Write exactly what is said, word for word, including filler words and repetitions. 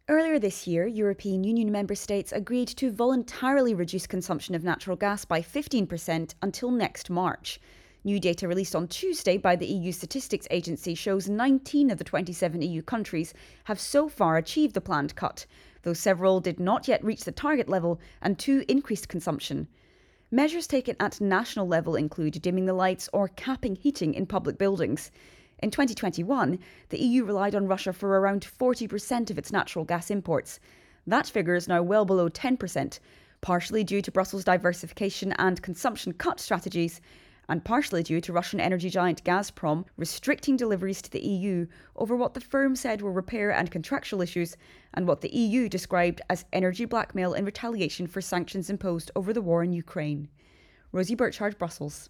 Earlier this year, European Union member states agreed to voluntarily reduce consumption of natural gas by fifteen percent until next March. New data released on Tuesday by the E U Statistics Agency shows nineteen of the twenty-seven E U countries have so far achieved the planned cut, though several did not yet reach the target level and two increased consumption. Measures taken at national level include dimming the lights or capping heating in public buildings. In twenty twenty-one, the E U relied on Russia for around forty percent of its natural gas imports. That figure is now well below ten percent, partially due to Brussels' diversification and consumption cut strategies, and partially due to Russian energy giant Gazprom restricting deliveries to the E U over what the firm said were repair and contractual issues, and what the E U described as energy blackmail in retaliation for sanctions imposed over the war in Ukraine. Rosie Burchard, Brussels.